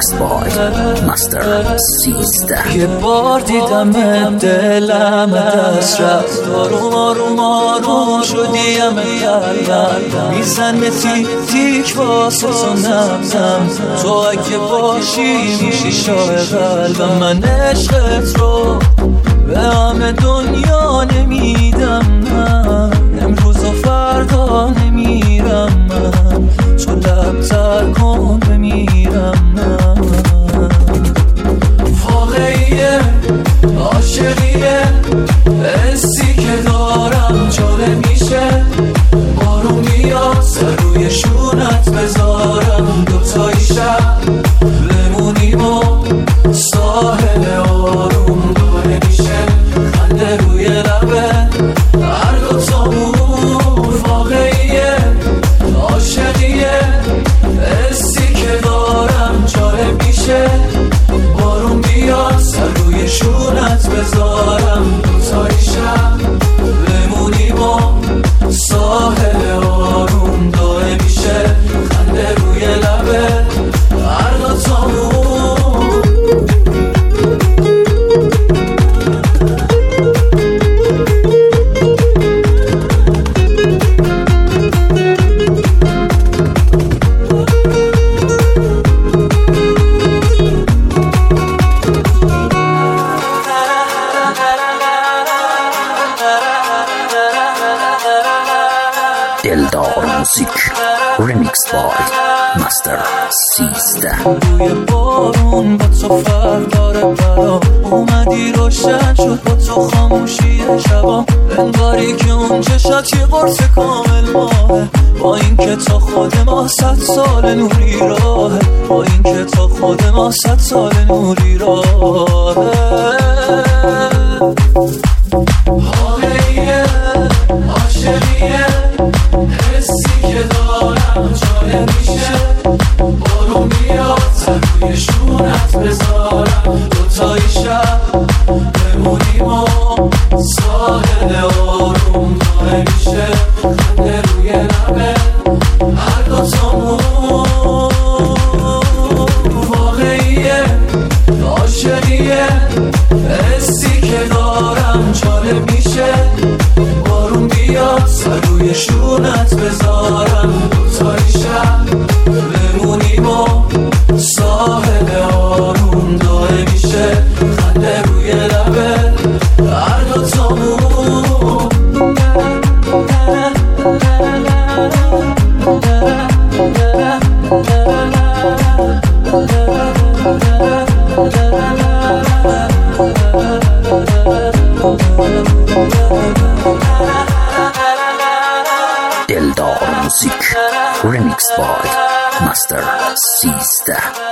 Remixed by Master C-Star. یه بار دیدم دلم دست رفت، آروم آروم آروم شدیم قلبم میزنه تیک تیک واسه تو نبزم، تو اگه باشی میشی شاه قلبم. من عشقت رو به همه دنیا نمیدم، من امروز و فردا نمیرم، من تو لبتر کن بمیرم. من واقعیه عاشقیه، حسی که دارم جاله میشه، بارون میاد سر روی شونت بذارم، دوتایی شب بمونیم و ساحل آروم داره میشه، خنده روی لبه هر دوتامون. واقعیه عاشقیه، حسی که دارم جاله میشه، بارون بیاد سر روی شونت بذارم، دوتایی شب بمونیم و ساحل آروم داره میشه، خنده روی لبه هر دوتامون. دلدار موزیک Remixed by Master C-Star. روی بارون با تو فرق داره برام، اومدی روشن شد با تو خاموشی شبام، انگاری که اون چشات یه قرص کامل ماهه، با این که تا خود ما 100 سال نوری راهه، با این که تا خود ما 100 سال نوری راهه. واقعیه عاشقیه، حسی که دارم جاله میشه، بارون میاد سر روی شونت بذارم، دوتایی شب بمونیم و ساحل آروم داره میشه، خنده روی لبه هر دوتامون. واقعیه عاشقیه، حسی که دارم جاله میشه، بارون بیاد سر روی شونت بذارم، دوتایی شب بمونیم و ساحل آروم داره میشه، خنده روی لبه هر دوتامون. دلدار موزیک Remixed by Master C-Star.